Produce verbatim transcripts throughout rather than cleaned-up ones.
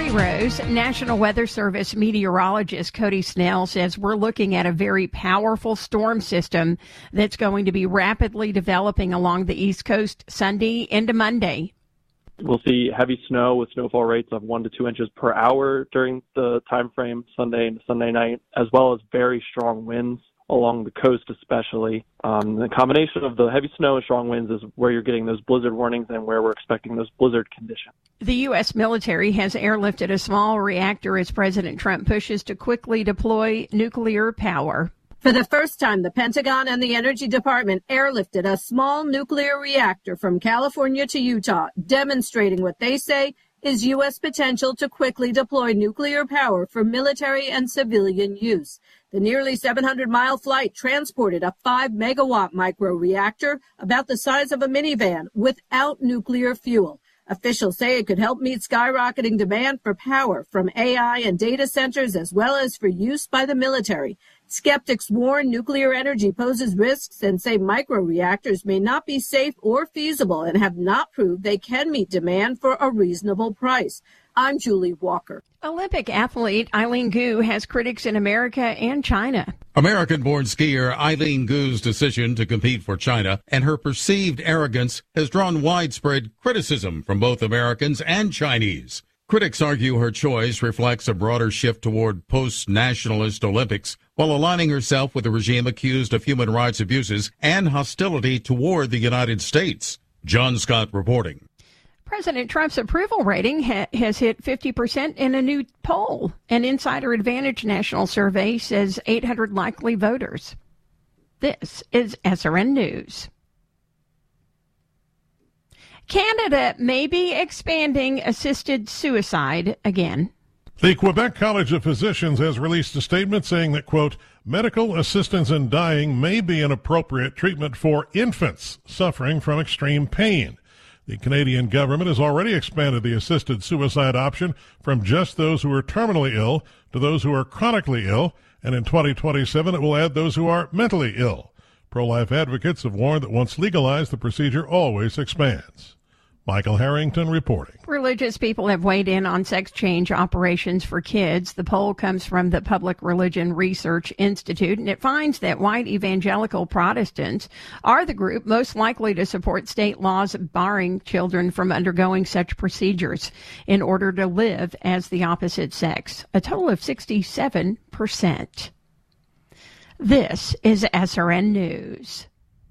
Hey, Rose. National Weather Service meteorologist Cody Snell says we're looking at a very powerful storm system that's going to be rapidly developing along the East Coast Sunday into Monday. We'll see heavy snow with snowfall rates of one to two inches per hour during the time frame Sunday and Sunday night, as well as very strong winds along the coast especially. Um, the combination of the heavy snow and strong winds is where you're getting those blizzard warnings and where we're expecting those blizzard conditions. The U S military has airlifted a small reactor as President Trump pushes to quickly deploy nuclear power. For the first time, the Pentagon and the Energy Department airlifted a small nuclear reactor from California to Utah, demonstrating what they say is U S potential to quickly deploy nuclear power for military and civilian use. The nearly seven hundred mile flight transported a five megawatt microreactor about the size of a minivan without nuclear fuel. Officials say it could help meet skyrocketing demand for power from A I and data centers as well as for use by the military. Skeptics warn nuclear energy poses risks and say microreactors may not be safe or feasible and have not proved they can meet demand for a reasonable price. I'm Julie Walker. Olympic athlete Eileen Gu has critics in America and China. American-born skier Eileen Gu's decision to compete for China and her perceived arrogance has drawn widespread criticism from both Americans and Chinese. Critics argue her choice reflects a broader shift toward post-nationalist Olympics while aligning herself with a regime accused of human rights abuses and hostility toward the United States. John Scott reporting. President Trump's approval rating ha- has hit fifty percent in a new poll. An Insider Advantage national survey says eight hundred likely voters. This is S R N News. Canada may be expanding assisted suicide again. The Quebec College of Physicians has released a statement saying that, quote, medical assistance in dying may be an appropriate treatment for infants suffering from extreme pain. The Canadian government has already expanded the assisted suicide option from just those who are terminally ill to those who are chronically ill, and in twenty twenty-seven it will add those who are mentally ill. Pro-life advocates have warned that once legalized, the procedure always expands. Michael Harrington reporting. Religious people have weighed in on sex change operations for kids. The poll comes from the Public Religion Research Institute, and it finds that white evangelical Protestants are the group most likely to support state laws barring children from undergoing such procedures in order to live as the opposite sex, a total of sixty-seven percent. This is S R N News.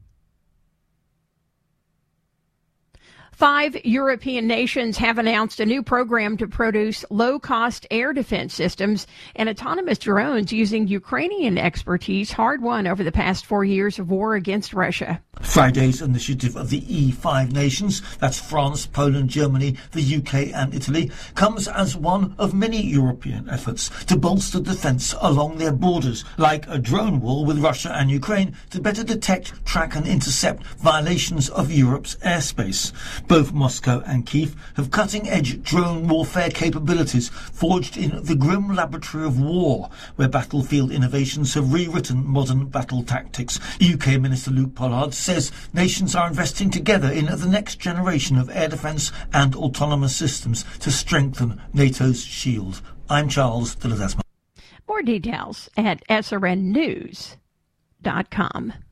Five European nations have announced a new program to produce low-cost air defense systems and autonomous drones using Ukrainian expertise hard-won over the past four years of war against Russia. Friday's initiative of the E five nations, that's France, Poland, Germany, the U K and Italy, comes as one of many European efforts to bolster defence along their borders, like a drone wall with Russia and Ukraine to better detect, track and intercept violations of Europe's airspace. Both Moscow and Kyiv have cutting-edge drone warfare capabilities forged in the grim laboratory of war, where battlefield innovations have rewritten modern battle tactics. U K Minister Luke Pollard says nations are investing together in the next generation of air defence and autonomous systems to strengthen NATO's shield. I'm Charles de Ledesma. More details at S R N news dot com.